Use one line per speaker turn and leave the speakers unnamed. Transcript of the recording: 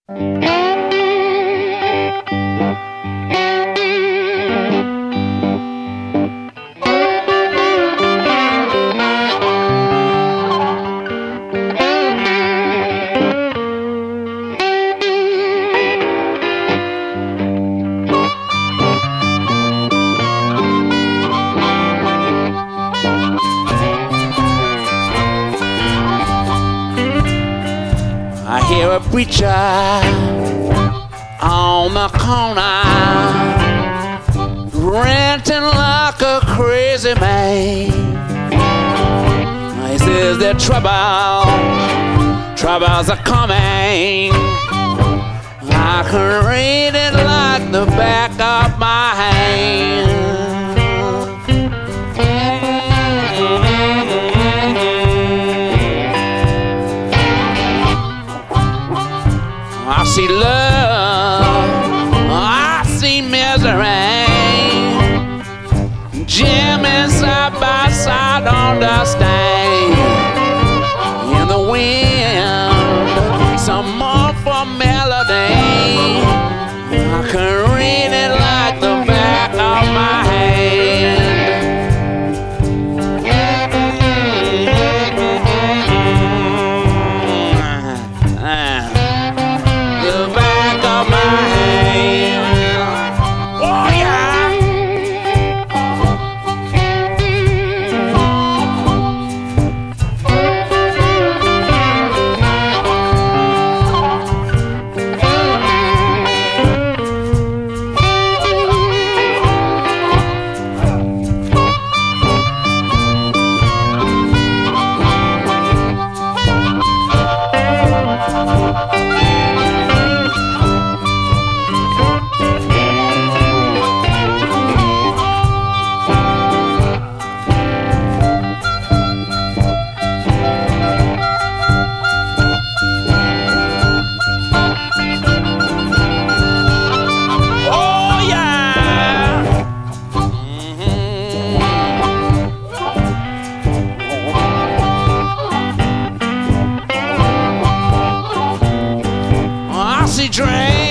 I hear a preacher on the corner ranting like a crazy man. He says that troubles are coming. I can read it like the back of my hand. I see love, I see misery, jamming side by side on the stage. In the wind, some mournful melody. I can read it like the back of my hand. Train